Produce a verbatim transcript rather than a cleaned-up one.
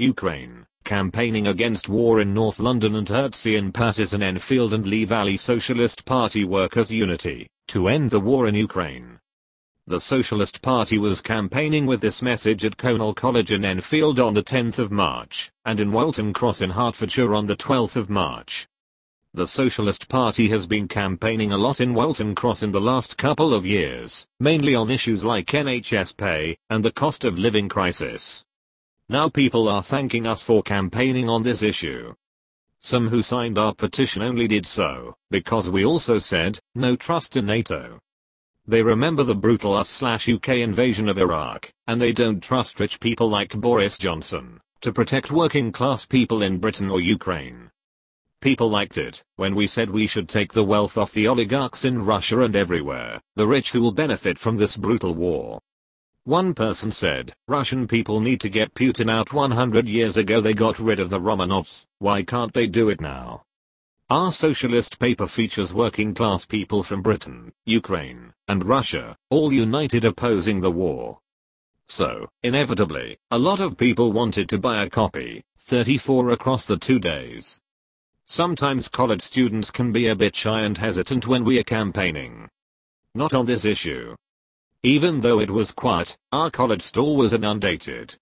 Ukraine, campaigning against war in North London and Chertsey in Paterson Enfield and Lee Valley Socialist Party Workers' Unity, to end the war in Ukraine. The Socialist Party was campaigning with this message at Conall College in Enfield on the tenth of March, and in Walton Cross in Hertfordshire on the twelfth of March. The Socialist Party has been campaigning a lot in Walton Cross in the last couple of years, mainly on issues like N H S pay, and the cost of living crisis. Now people are thanking us for campaigning on this issue. Some who signed our petition only did so, because we also said, no trust in NATO. They remember the brutal U S U K invasion of Iraq, and they don't trust rich people like Boris Johnson to protect working class people in Britain or Ukraine. People liked it when we said we should take the wealth off the oligarchs in Russia and everywhere, the rich who will benefit from this brutal war. One person said, Russian people need to get Putin out. one hundred years ago they got rid of the Romanovs, why can't they do it now? Our socialist paper features working class people from Britain, Ukraine, and Russia, all united opposing the war. So, inevitably, a lot of people wanted to buy a copy, thirty-four across the two days. Sometimes college students can be a bit shy and hesitant when we are campaigning. Not on this issue. Even though it was quiet, our college store was inundated.